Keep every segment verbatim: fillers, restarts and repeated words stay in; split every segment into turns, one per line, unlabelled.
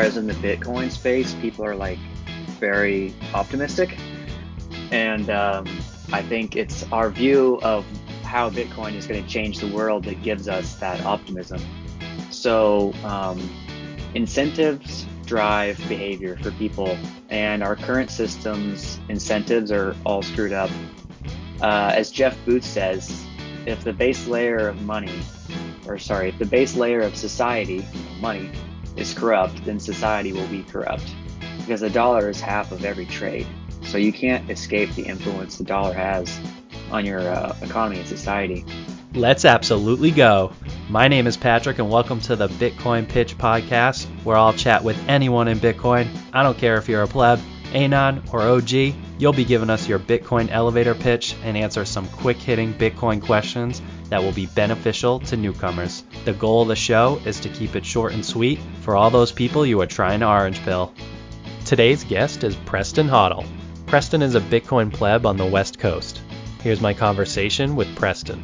whereas in the Bitcoin space, people are like very optimistic. And um, I think it's our view of how Bitcoin is going to change the world that gives us that optimism. So um, incentives drive behavior for people, and our current system's incentives are all screwed up. Uh, as Jeff Booth says, if the base layer of money, or sorry, if the base layer of society, money, is corrupt, then society will be corrupt because the dollar is half of every trade. So you can't escape the influence the dollar has on your uh, economy and society.
Let's absolutely go. My name is Patrick, and welcome to the Bitcoin Pitch Podcast, where I'll chat with anyone in Bitcoin. I don't care if you're a pleb, anon, or O G. You'll be giving us your Bitcoin elevator pitch and answer some quick-hitting Bitcoin questions that will be beneficial to newcomers. The goal of the show is to keep it short and sweet for all those people you are trying to orange pill. Today's guest is Preston Hoddle. Preston is a Bitcoin pleb on the West Coast. Here's my conversation with Preston.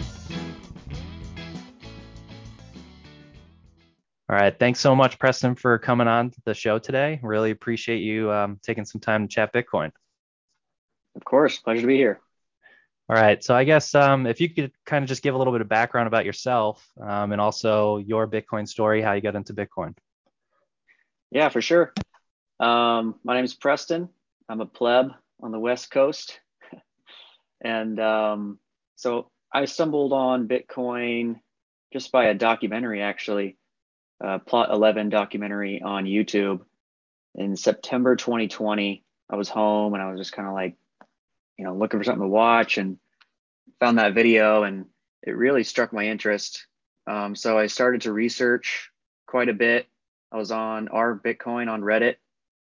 All right. Thanks so much, Preston, for coming on the show today. Really appreciate you um, taking some time to chat Bitcoin.
Of course, pleasure to be here.
All right. So I guess um, if you could kind of just give a little bit of background about yourself um, and also your Bitcoin story, how you got into Bitcoin.
Yeah, for sure. Um, my name is Preston. I'm a pleb on the West Coast. And um, so I stumbled on Bitcoin just by a documentary, actually, a Plot eleven documentary on YouTube in September twenty twenty. I was home and I was just kind of like, you know, looking for something to watch and found that video, and it really struck my interest. Um, so I started to research quite a bit. I was on our Bitcoin on Reddit.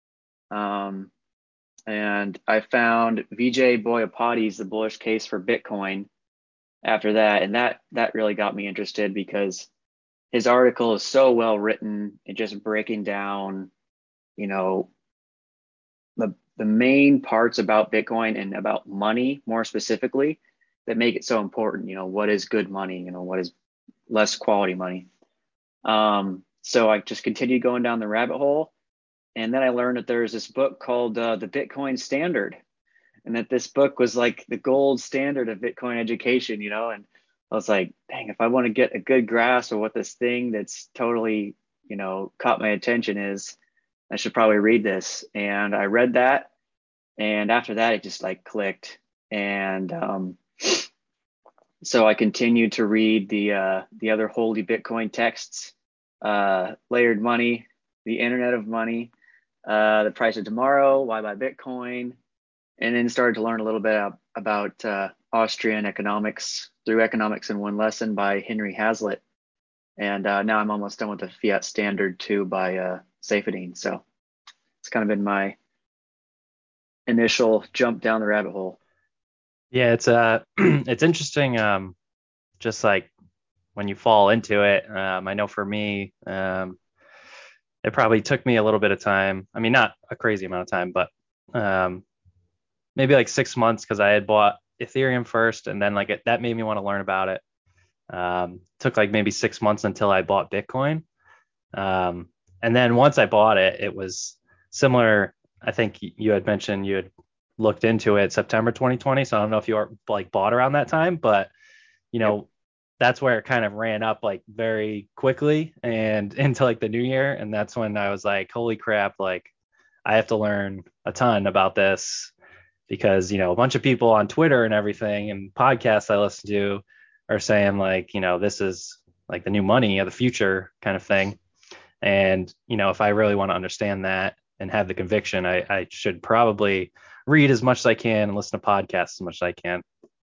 Um, and I found Vijay Boyapati's The Bullish Case for Bitcoin after that. And that, that really got me interested because his article is so well written and just breaking down, you know, the, the main parts about Bitcoin and about money more specifically that make it so important. You know, what is good money? You know, what is less quality money? Um, so I just continued going down the rabbit hole. And then I learned that there's this book called uh, The Bitcoin Standard, and that this book was like the gold standard of Bitcoin education, you know? And I was like, dang, if I want to get a good grasp of what this thing that's totally, you know, caught my attention is, I should probably read this. And I read that. And after that, it just like clicked. And um, so I continued to read the uh, the other holy Bitcoin texts, uh, Layered Money, The Internet of Money, uh, The Price of Tomorrow, Why Buy Bitcoin, and then started to learn a little bit about uh, Austrian economics through Economics in One Lesson by Henry Hazlitt. And uh, now I'm almost done with the Fiat Standard too by uh, Saifedean. So it's kind of been my initial jump down the rabbit hole.
Yeah, it's uh, it's interesting. Um, just like when you fall into it. Um, I know for me, um, it probably took me a little bit of time. I mean, not a crazy amount of time, but um, maybe like six months because I had bought Ethereum first, and then like it, that made me want to learn about it. Um, took like maybe six months until I bought Bitcoin. Um, and then once I bought it, it was similar. I think you had mentioned you had looked into it September twenty twenty. So I don't know if you were like bought around that time, but you
Yep.
know, that's where it kind of ran up like very quickly and into like the new year. And that's when I was like, holy crap, like I have to learn a ton about this because, you know, a bunch of people on Twitter and everything and podcasts I listen to are saying like, you know, this is like the new money of the future kind of thing. And, you know, if I really want to understand that and have the conviction, I, I should probably read as much as I can and listen to podcasts as much as I can.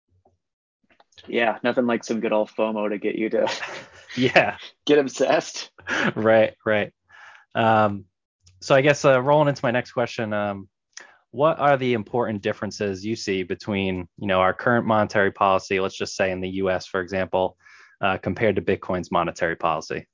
Yeah, nothing like some good old FOMO to get you to
Yeah,
get obsessed.
right, right. Um, so I guess uh, rolling into my next question, um, what are the important differences you see between, you know, our current monetary policy, let's just say in the U S, for example, uh, compared to Bitcoin's monetary policy?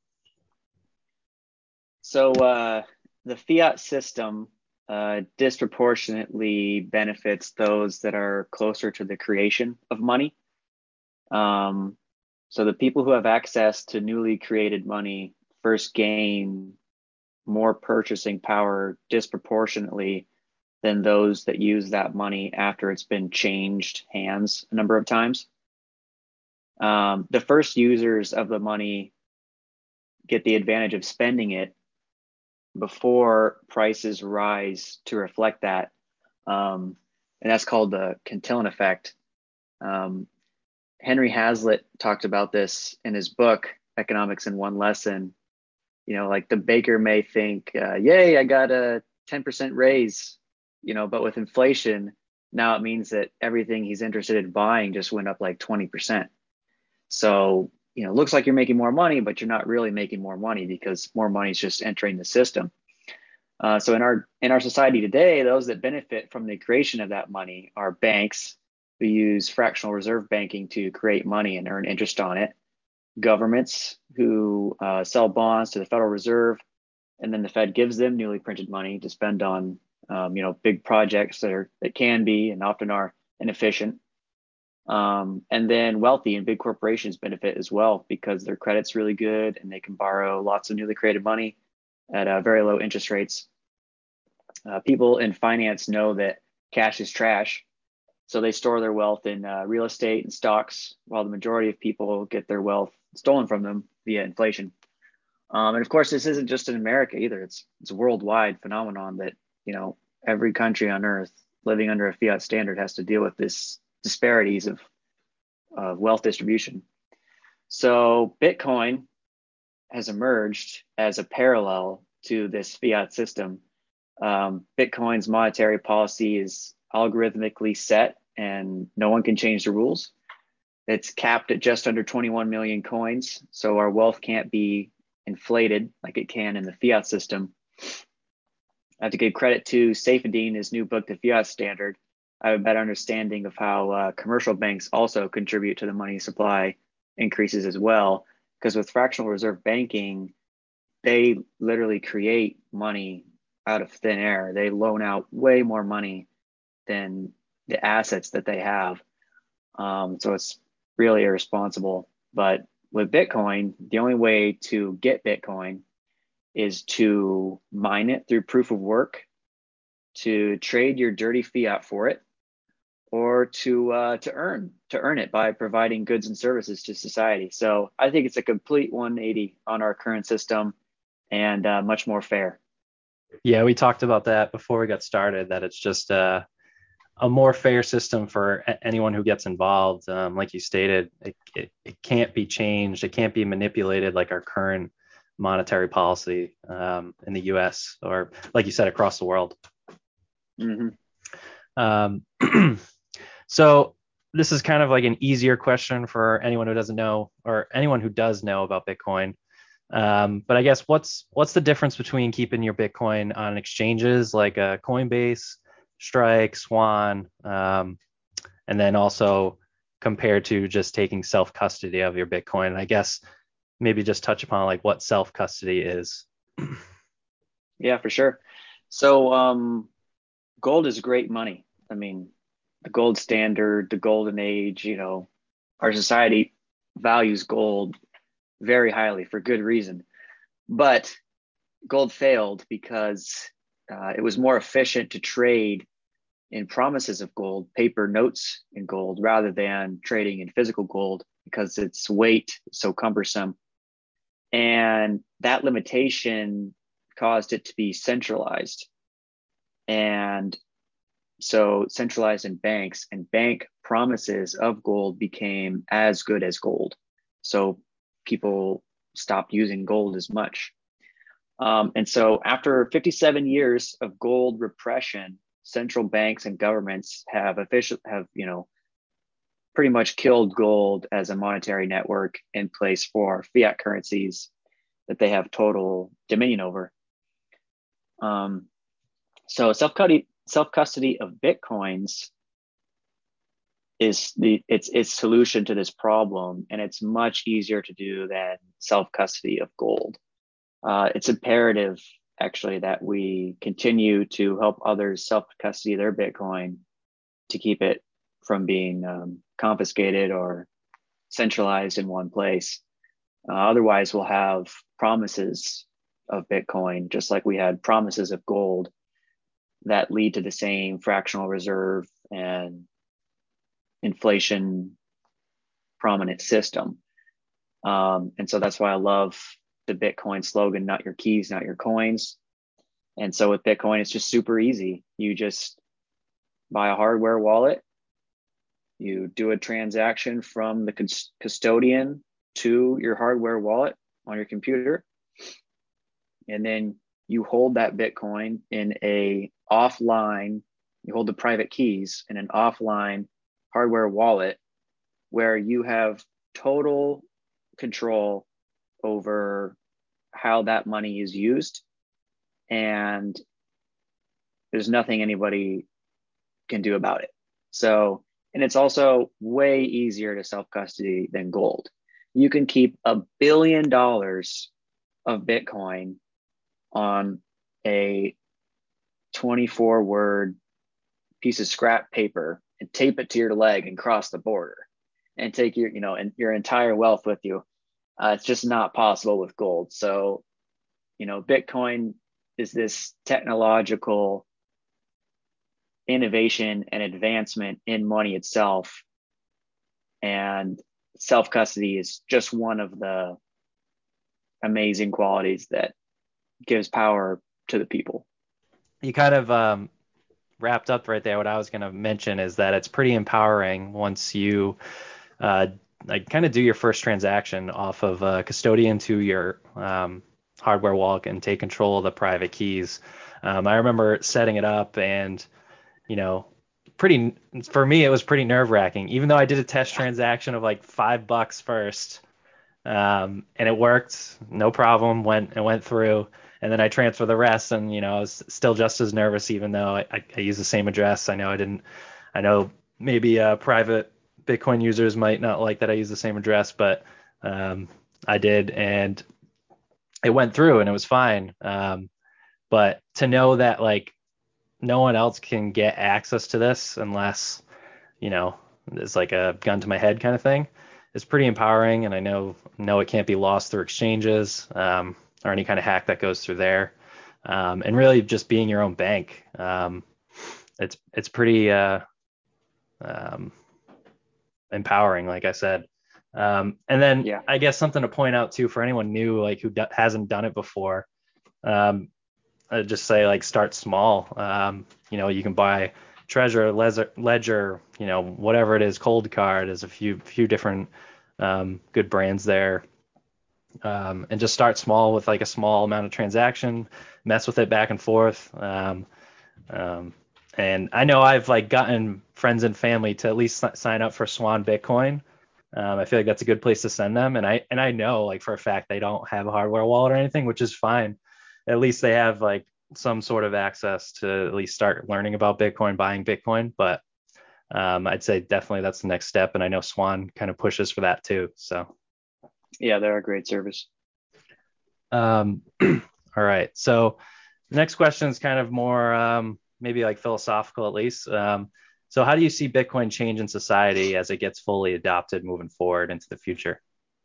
So uh, the fiat system uh, disproportionately benefits those that are closer to the creation of money. Um, so the people who have access to newly created money first gain more purchasing power disproportionately than those that use that money after it's been changed hands a number of times. Um, the first users of the money get the advantage of spending it before prices rise to reflect that. Um, and that's called the Cantillon effect. Um, Henry Hazlitt talked about this in his book, Economics in One Lesson. You know, like the baker may think, uh, yay, I got a ten percent raise, you know, but with inflation, now it means that everything he's interested in buying just went up like twenty percent. So, you know, it looks like you're making more money, but you're not really making more money because more money is just entering the system. Uh, so in our in our society today, those that benefit from the creation of that money are banks who use fractional reserve banking to create money and earn interest on it, governments who uh, sell bonds to the Federal Reserve, and then the Fed gives them newly printed money to spend on um, you know big projects that are that can be and often are inefficient. Um, and then wealthy and big corporations benefit as well because their credit's really good and they can borrow lots of newly created money at uh, very low interest rates. Uh, people in finance know that cash is trash, so they store their wealth in uh, real estate and stocks, while the majority of people get their wealth stolen from them via inflation. Um, and of course, this isn't just in America either. It's it's a worldwide phenomenon that you know every country on earth living under a fiat standard has to deal with this disparities of uh, wealth distribution. So Bitcoin has emerged as a parallel to this fiat system. Um, Bitcoin's monetary policy is algorithmically set and no one can change the rules. It's capped at just under twenty-one million coins, so our wealth can't be inflated like it can in the fiat system. I have to give credit to Saifedean, his new book, The Fiat Standard. I have a better understanding of how uh, commercial banks also contribute to the money supply increases as well. Because with fractional reserve banking, they literally create money out of thin air. They loan out way more money than the assets that they have. Um, so it's really irresponsible. But with Bitcoin, the only way to get Bitcoin is to mine it through proof of work, to trade your dirty fiat for it, or to uh, to earn to earn it by providing goods and services to society. So I think it's a complete one eighty on our current system and uh, much more fair.
Yeah, we talked about that before we got started, that it's just uh, a more fair system for anyone who gets involved. Um, like you stated, it, it, it can't be changed. It can't be manipulated like our current monetary policy um, in the U S or, like you said, across the world.
Mm-hmm.
Um, so this is kind of like an easier question for anyone who doesn't know, or anyone who does know about Bitcoin. Um, but I guess what's what's the difference between keeping your Bitcoin on exchanges like uh, Coinbase, Strike, Swan, um, and then also compared to just taking self custody of your Bitcoin? I guess maybe just touch upon like what self custody is.
Yeah, for sure. So um, gold is great money. I mean, the gold standard, the golden age, you know, our society values gold very highly for good reason. But gold failed because uh, it was more efficient to trade in promises of gold, paper notes in gold, rather than trading in physical gold because its weight is so cumbersome. And that limitation caused it to be centralized. And so centralized in banks, and bank promises of gold became as good as gold. So people stopped using gold as much. Um, and so after fifty-seven years of gold repression, central banks and governments have official have, you know, pretty much killed gold as a monetary network in place for fiat currencies that they have total dominion over. Um, so self self custody of bitcoins is the its its solution to this problem, and it's much easier to do than self custody of gold. Uh, it's imperative actually that we continue to help others self custody their Bitcoin to keep it from being um, confiscated or centralized in one place. Uh, otherwise, we'll have promises of Bitcoin, just like we had promises of gold that lead to the same fractional reserve and inflation prominent system. Um, and so that's why I love the Bitcoin slogan, not your keys, not your coins. And so with Bitcoin, it's just super easy. You just buy a hardware wallet, you do a transaction from the custodian to your hardware wallet on your computer, and then you hold that Bitcoin in a offline, you hold the private keys in an offline hardware wallet where you have total control over how that money is used. And there's nothing anybody can do about it. So, and it's also way easier to self-custody than gold. You can keep a billion dollars of Bitcoin on a twenty-four word piece of scrap paper and tape it to your leg and cross the border and take your, you know, and your entire wealth with you. Uh, it's just not possible with gold. So, you know, Bitcoin is this technological innovation and advancement in money itself. And self-custody is just one of the amazing qualities that gives power to the people.
You kind of um, wrapped up right there. What I was going to mention is that it's pretty empowering once you uh, like kind of do your first transaction off of a custodian to your um, hardware wallet and take control of the private keys. Um, I remember setting it up, and you know, pretty for me it was pretty nerve wracking. Even though I did a test transaction of like five bucks first, um, and it worked, no problem, went it went through. And then I transfer the rest, and you know, I was still just as nervous, even though I, I, I use the same address. I know I didn't. I know maybe uh, private Bitcoin users might not like that I use the same address, but um, I did, and it went through, and it was fine. Um, but to know that like no one else can get access to this unless you know it's like a gun to my head kind of thing is pretty empowering, and I know know it can't be lost through exchanges. Um, or any kind of hack that goes through there. Um, and really just being your own bank. Um, it's it's pretty uh, um, empowering, like I said. Um, and then
Yeah.
I guess something to point out too for anyone new, like who do- hasn't done it before. Um, I'd just say like start small. Um, you know, you can buy Treasure, Ledger, Ledger, you know, whatever it is, Cold Card. There's a few few different um, good brands there. Um, and just start small with like a small amount of transaction, mess with it back and forth. Um, um, and I know I've like gotten friends and family to at least s- sign up for Swan Bitcoin. Um, I feel like that's a good place to send them. And I and I know like for a fact they don't have a hardware wallet or anything, which is fine. At least they have like some sort of access to at least start learning about Bitcoin, buying Bitcoin. But um, I'd say definitely that's the next step. And I know Swan kind of pushes for that too. So.
Yeah, they're a great service.
Um, all right. So the next question is kind of more um, maybe like philosophical at least. Um, so how do you see Bitcoin change in society as it gets fully adopted moving forward into the future?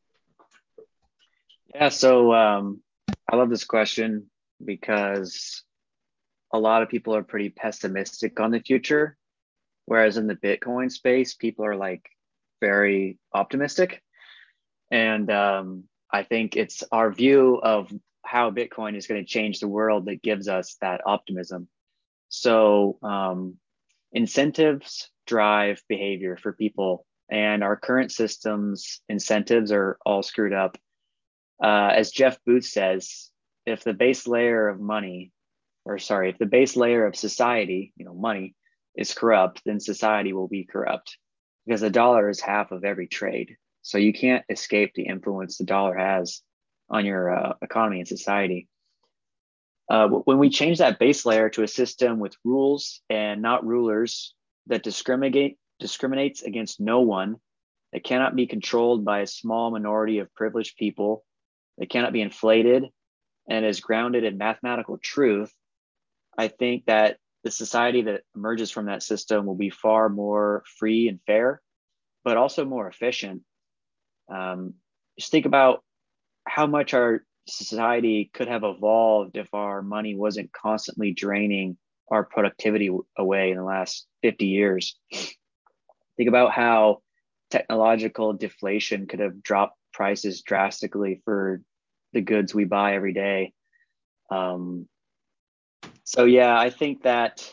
Yeah, so um, I love this question because a lot of people are pretty pessimistic on the future, whereas in the Bitcoin space, people are like very optimistic. And um, I think it's our view of how Bitcoin is going to change the world that gives us that optimism. So um, incentives drive behavior for people, and our current system's incentives are all screwed up. Uh, as Jeff Booth says, if the base layer of money, or sorry, if the base layer of society, you know, money is corrupt, then society will be corrupt because the dollar is half of every trade. So you can't escape the influence the dollar has on your uh, economy and society. Uh, when we change that base layer to a system with rules and not rulers that discriminate discriminates against no one, that cannot be controlled by a small minority of privileged people, that cannot be inflated, and is grounded in mathematical truth, I think that the society that emerges from that system will be far more free and fair, but also more efficient. Um, just think about how much our society could have evolved if our money wasn't constantly draining our productivity away in the last fifty years. Think about how technological deflation could have dropped prices drastically for the goods we buy every day. Um, so yeah, I think that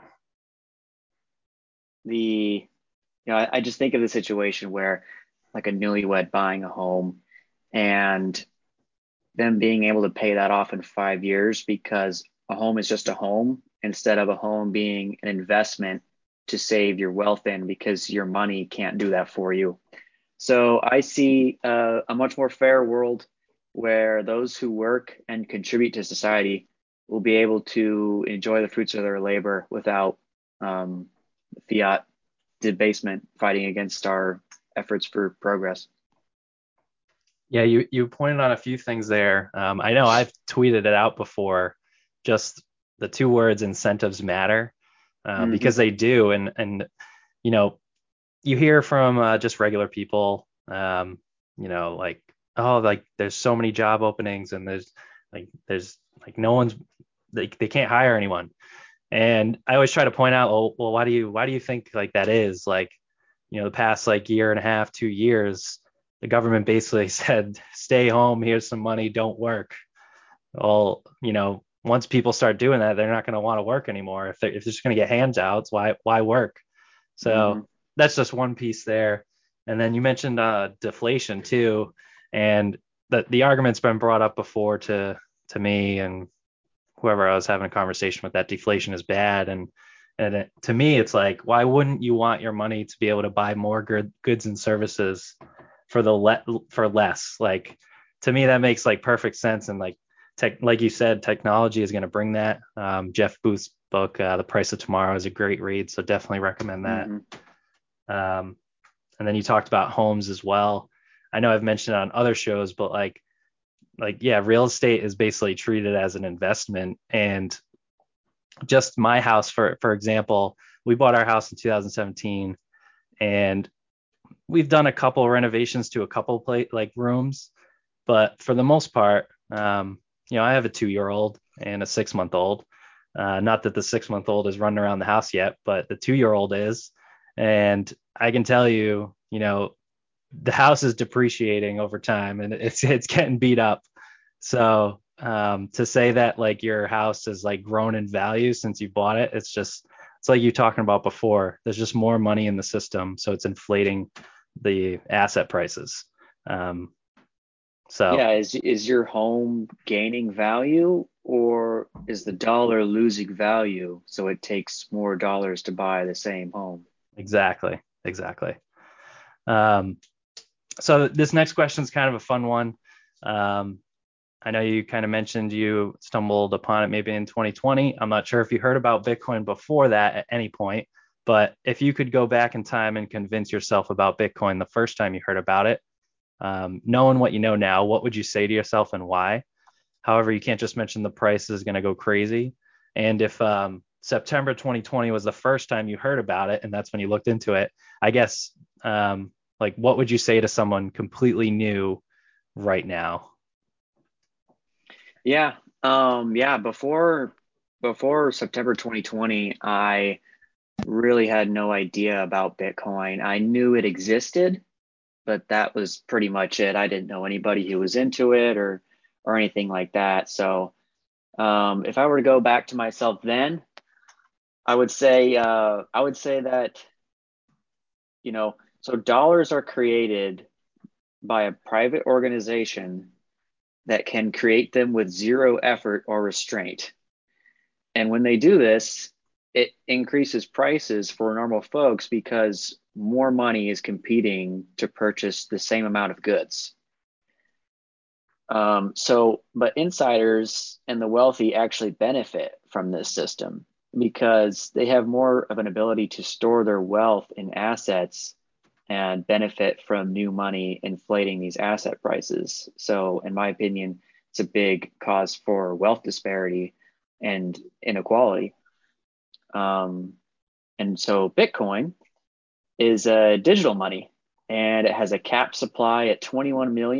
the you know I, I just think of the situation where like a newlywed buying a home and them being able to pay that off in five years because a home is just a home instead of a home being an investment to save your wealth in because your money can't do that for you. So I see uh, a much more fair world where those who work and contribute to society will be able to enjoy the fruits of their labor without um, fiat debasement fighting against our efforts for progress.
Yeah, you you pointed on a few things there. Um, I know I've tweeted it out before, just the two words incentives matter, uh, because
Mm-hmm.
they do. And and you know, you hear from uh, just regular people, um, you know, like, oh, like there's so many job openings and there's like there's like no one's they, they can't hire anyone. And I always try to point out, oh, well, why do you why do you think like that is? Like, you know, the past like year and a half, two years, the government basically said, stay home, here's some money, don't work. Well, you know, once people start doing that, they're not going to want to work anymore. If they're if they're just going to get handouts, why why work?
Mm-hmm.
So that's just one piece there. And then you mentioned uh, deflation too, and the the argument's been brought up before to to me and whoever I was having a conversation with, that deflation is bad. And and it, to me, it's like, why wouldn't you want your money to be able to buy more good, goods and services for the le- for less? Like, to me, that makes like perfect sense. And like tech, like you said, technology is going to bring that. Um, Jeff Booth's book, uh, The Price of Tomorrow, is a great read, so definitely recommend that.
Mm-hmm.
Um, and then you talked about homes as well. I know I've mentioned it on other shows, but like like yeah, real estate is basically treated as an investment. And just my house, for for example, we bought our house in two thousand seventeen, and we've done a couple renovations to a couple plate like rooms, but for the most part, um, you know, I have a two year old and a six month old. Uh, not that the six month old is running around the house yet, but the two year old is. And I can tell you, you know, the house is depreciating over time and it's it's getting beat up. So um, to say that like your house has like grown in value since you bought it, it's just it's like you talking about before. There's just more money in the system, so it's inflating the asset prices. Um, so
Yeah, is is your home gaining value or is the dollar losing value so it takes more dollars to buy the same home?
exactly, exactly. Um, so this next question is kind of a fun one. Um, I know you kind of mentioned you stumbled upon it maybe in twenty twenty. I'm not sure if you heard about Bitcoin before that at any point, but if you could go back in time and convince yourself about Bitcoin the first time you heard about it, um, knowing what you know now, what would you say to yourself and why? However, you can't just mention the price is going to go crazy. And if um, September twenty twenty was the first time you heard about it and that's when you looked into it, I guess, um, like, what would you say to someone completely new right now?
Yeah. Um, yeah, before before September twenty twenty, I really had no idea about Bitcoin. I knew it existed, but that was pretty much it. I didn't know anybody who was into it or or anything like that. So, um, if I were to go back to myself then, I would say uh, I would say that, you know, so dollars are created by a private organization that can create them with zero effort or restraint. And when they do this, it increases prices for normal folks because more money is competing to purchase the same amount of goods. Um, so, but insiders and the wealthy actually benefit from this system because they have more of an ability to store their wealth in assets and benefit from new money inflating these asset prices. So, in my opinion, it's a big cause for wealth disparity and inequality. Um, and so, Bitcoin is a digital money and it has a cap supply at twenty-one million.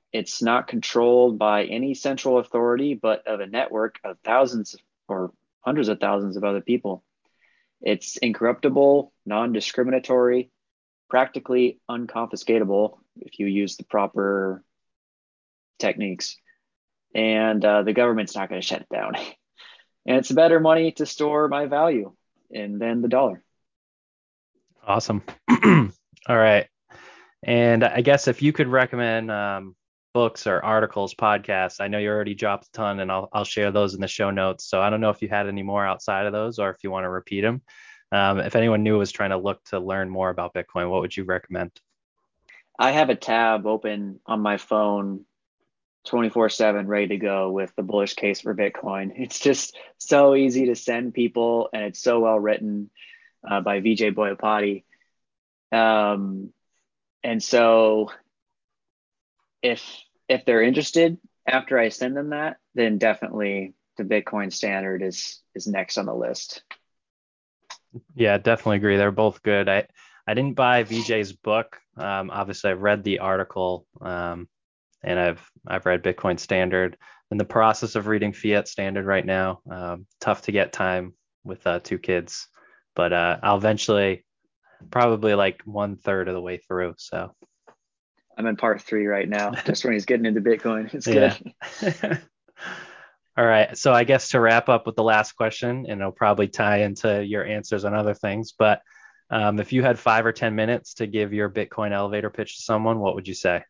It's not controlled by any central authority, but of a network of thousands or hundreds of thousands of other people. It's incorruptible, non-discriminatory, practically unconfiscatable if you use the proper techniques. And uh, the government's not going to shut it down. And it's better money to store my value in than the dollar.
Awesome. All right. And I guess if you could recommend um, books or articles, podcasts, I know you already dropped a ton and I'll, I'll share those in the show notes. So I don't know if you had any more outside of those or if you want to repeat them. Um, if anyone new was trying to look to learn more about Bitcoin, what would you recommend?
I have a tab open on my phone twenty-four seven ready to go with the bullish case for Bitcoin. It's just so easy to send people and it's so well written uh, by Vijay Boyapati. Um, and so if if they're interested after I send them that, then definitely the Bitcoin Standard is is next on the list.
Yeah, definitely agree. They're both good. I I didn't buy Vijay's book. Um, obviously, I've read the article, um, and I've I've read Bitcoin Standard. In the process of reading Fiat Standard right now. Um, tough to get time with uh, two kids, but uh, I'll eventually, probably like one third of the way through. So
I'm in part three right now, just when he's getting into Bitcoin. It's
yeah.
good.
All right. So I guess to wrap up with the last question, and it'll probably tie into your answers on other things, but um, if you had five or ten minutes to give your Bitcoin elevator pitch to someone, what would you say?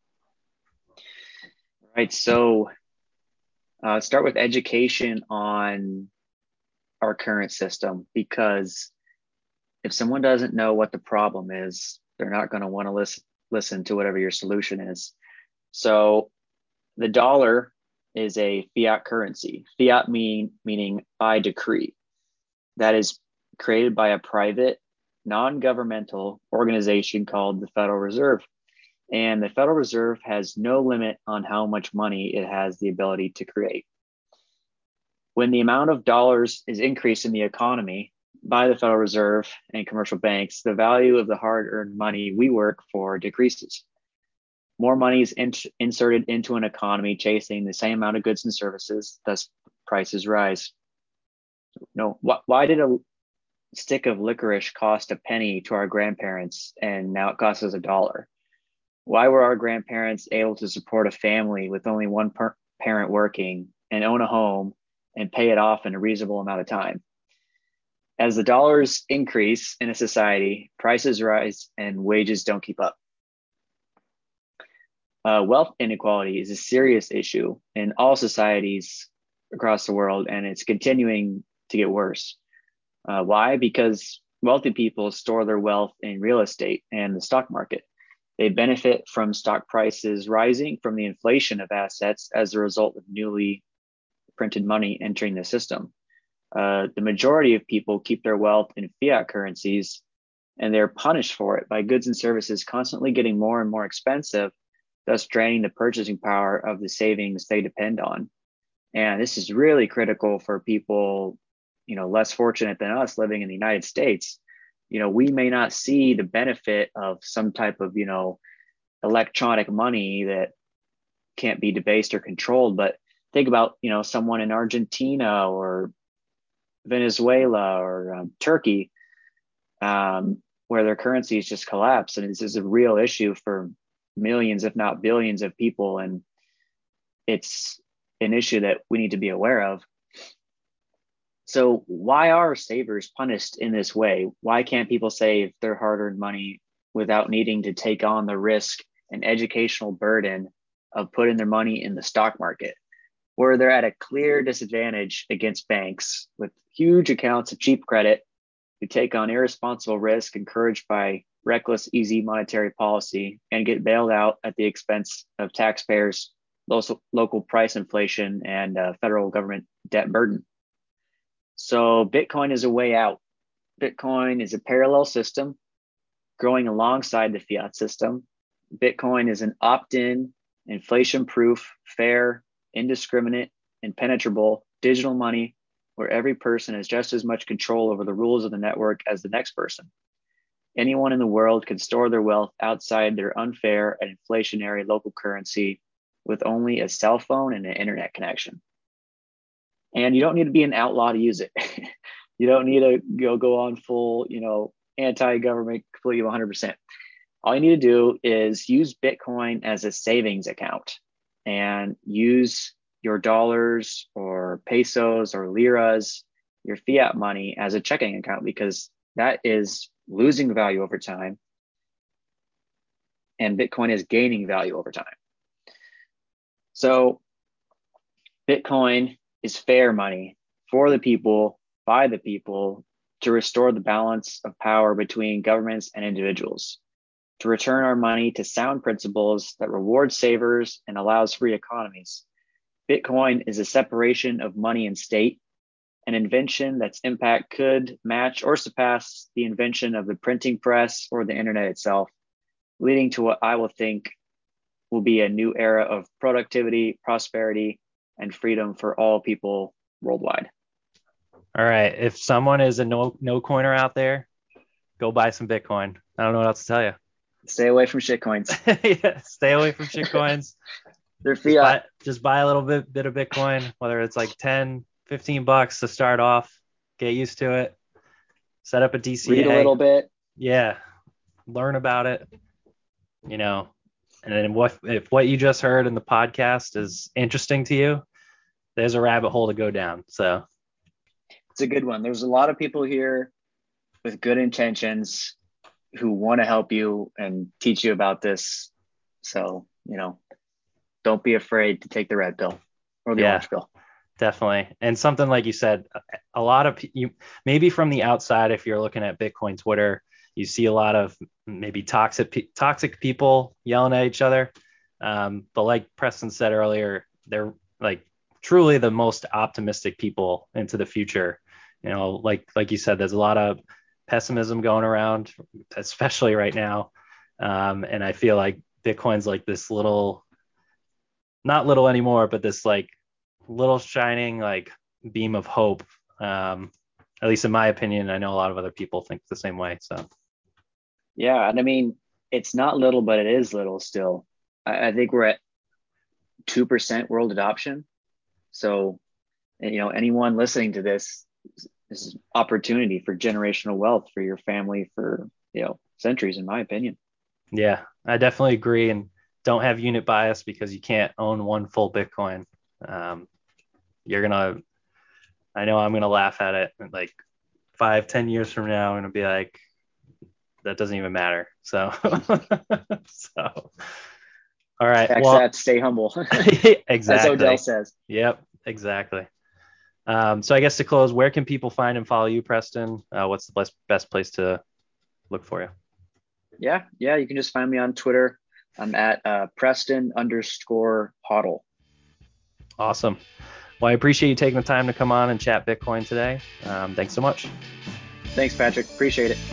Right. So uh, start with education on our current system, because if someone doesn't know what the problem is, they're not going to want to listen listen to whatever your solution is. So the dollar is a fiat currency. Fiat mean meaning by decree. That is created by a private, non-governmental organization called the Federal Reserve. And the Federal Reserve has no limit on how much money it has the ability to create. When the amount of dollars is increased in the economy by the Federal Reserve and commercial banks, the value of the hard earned money we work for decreases. More money is in- inserted into an economy chasing the same amount of goods and services, thus prices rise. No, wh- why did a stick of licorice cost a penny to our grandparents and now it costs us a dollar? Why were our grandparents able to support a family with only one per- parent working and own a home and pay it off in a reasonable amount of time? As the dollars increase in a society, prices rise and wages don't keep up. Uh, wealth inequality is a serious issue in all societies across the world, and it's continuing to get worse. Uh, why? Because wealthy people store their wealth in real estate and the stock market. They benefit from stock prices rising from the inflation of assets as a result of newly printed money entering the system. Uh, the majority of people keep their wealth in fiat currencies, and they're punished for it by goods and services constantly getting more and more expensive, thus draining the purchasing power of the savings they depend on. And this is really critical for people, you know, less fortunate than us living in the United States. You know, we may not see the benefit of some type of, you know, electronic money that can't be debased or controlled. But think about, you know, someone in Argentina or Venezuela or um, Turkey, um, where their currencies just collapse. And this is a real issue for millions, if not billions of people. And it's an issue that we need to be aware of. So why are savers punished in this way? Why can't people save their hard-earned money without needing to take on the risk and educational burden of putting their money in the stock market, where they're at a clear disadvantage against banks with huge accounts of cheap credit who take on irresponsible risk encouraged by reckless, easy monetary policy and get bailed out at the expense of taxpayers, local, local price inflation, and uh, federal government debt burden. So Bitcoin is a way out. Bitcoin is a parallel system growing alongside the fiat system. Bitcoin is an opt-in, inflation-proof, fair, indiscriminate, impenetrable digital money where every person has just as much control over the rules of the network as the next person. Anyone in the world can store their wealth outside their unfair and inflationary local currency with only a cell phone and an internet connection. And you don't need to be an outlaw to use it. You don't need to go go on full, you know, anti-government, completely one hundred percent. All you need to do is use Bitcoin as a savings account and use your dollars or pesos or liras, your fiat money, as a checking account, because that is losing value over time and Bitcoin is gaining value over time. So Bitcoin is fair money for the people, by the people, to restore the balance of power between governments and individuals, to return our money to sound principles that reward savers and allows free economies. Bitcoin is a separation of money and state, an invention that's impact could match or surpass the invention of the printing press or the internet itself, leading to what I will think will be a new era of productivity, prosperity, and freedom for all people worldwide.
All right. If someone is a no no coiner out there, go buy some Bitcoin. I don't know what else to tell you.
Stay away from shitcoins.
Yeah, stay away from shitcoins.
They're fiat.
Just buy, just buy a little bit, bit of Bitcoin, whether it's like ten, fifteen bucks to start off, get used to it, set up a D C A.
Read a little bit.
Yeah. Learn about it, you know, and then what, if what you just heard in the podcast is interesting to you, there's a rabbit hole to go down. So
it's a good one. There's a lot of people here with good intentions who want to help you and teach you about this. So, you know, don't be afraid to take the red pill or the
yeah,
orange pill.
Definitely. And something like you said, a lot of you, maybe from the outside, if you're looking at Bitcoin Twitter, you see a lot of maybe toxic, toxic people yelling at each other. Um, but like Preston said earlier, they're like truly the most optimistic people into the future. You know, like, like you said, there's a lot of pessimism going around, especially right now. Um, and I feel like Bitcoin's like this little, not little anymore, but this like little shining like beam of hope. Um, at least in my opinion, I know a lot of other people think the same way. So,
yeah. And I mean, it's not little, but it is little still. I, I think we're at two percent world adoption. So, you know, anyone listening to this, this is opportunity for generational wealth for your family for, you know, centuries, in my opinion.
Yeah, I definitely agree. And don't have unit bias because you can't own one full Bitcoin. Um, you're going to, I know I'm going to laugh at it like five, ten years from now. I'm going to be like, that doesn't even matter. So, so, all right.
Tax
well,
that, stay humble.
Exactly.
As Odell says.
Yep, exactly. Um, so I guess to close, where can people find and follow you, Preston? Uh, what's the best best place to look for you?
Yeah, yeah, you can just find me on Twitter. I'm at uh, Preston underscore Hodl.
Awesome. Well, I appreciate you taking the time to come on and chat Bitcoin today. Um, thanks so much.
Thanks, Patrick. Appreciate it.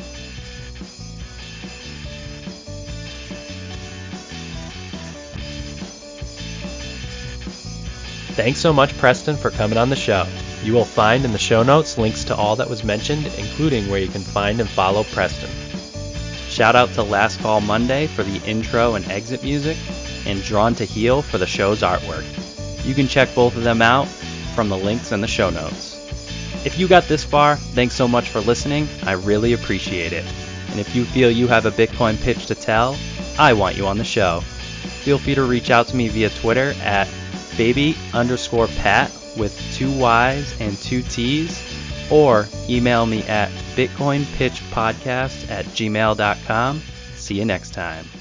Thanks so much, Preston, for coming on the show. You will find in the show notes links to all that was mentioned, including where you can find and follow Preston. Shout out to Last Call Monday for the intro and exit music, and Drawn to Heal for the show's artwork. You can check both of them out from the links in the show notes. If you got this far, thanks so much for listening. I really appreciate it. And if you feel you have a Bitcoin pitch to tell, I want you on the show. Feel free to reach out to me via Twitter at baby underscore Pat with two Y's and two T's, or email me at bitcoinpitchpodcast at gmail dot com. See you next time.